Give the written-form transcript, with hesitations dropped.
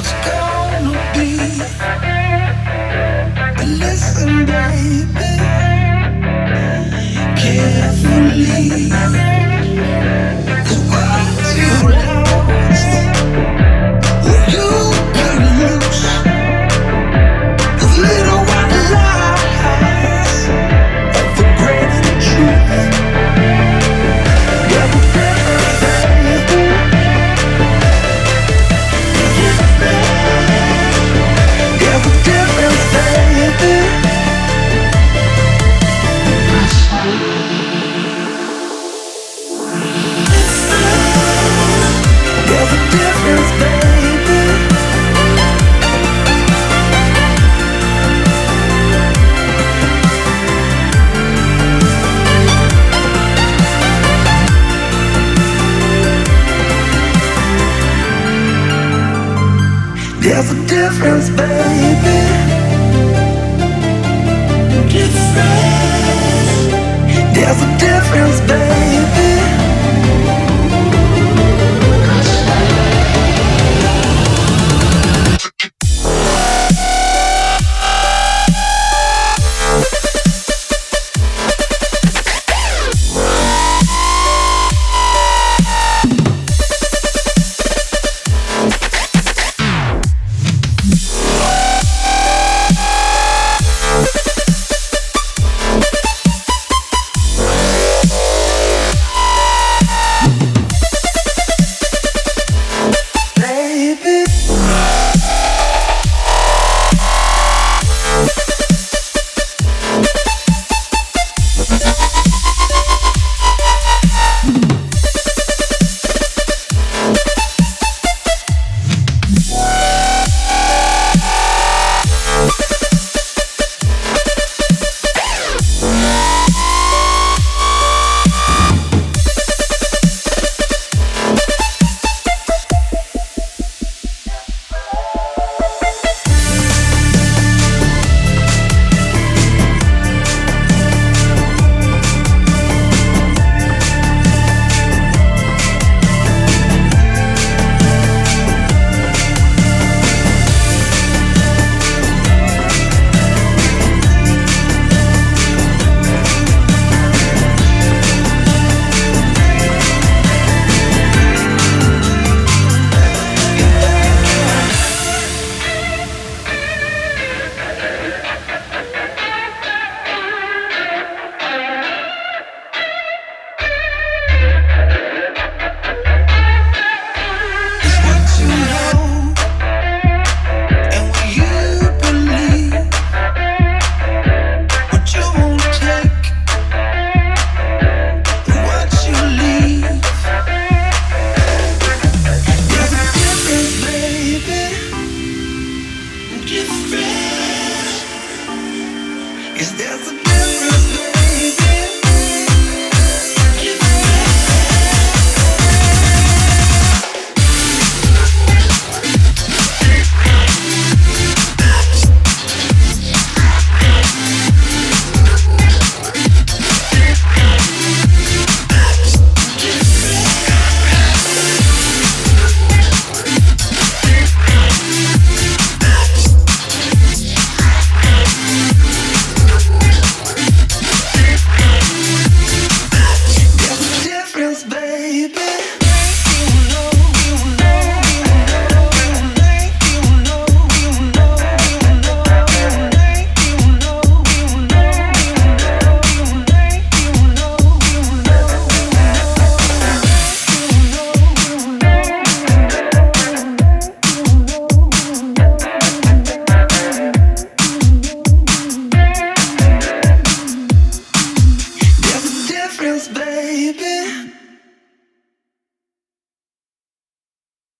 what's gonna be. But listen, baby, carefully. 'Cause once you lost, well, you cut loose with little white lies of the greater truth. There's a difference, baby. There's a difference, baby. There's a difference, baby. There's a difference, baby. Difference. There's a difference, baby. Baby. It's what you know and what you believe, what you won't take and what you leave. There's a difference, baby. Difference. Yes, there's a difference, baby. There's a difference, baby. You know, you know, you know, you know, you know, you know, you know, you know, there's a difference, baby.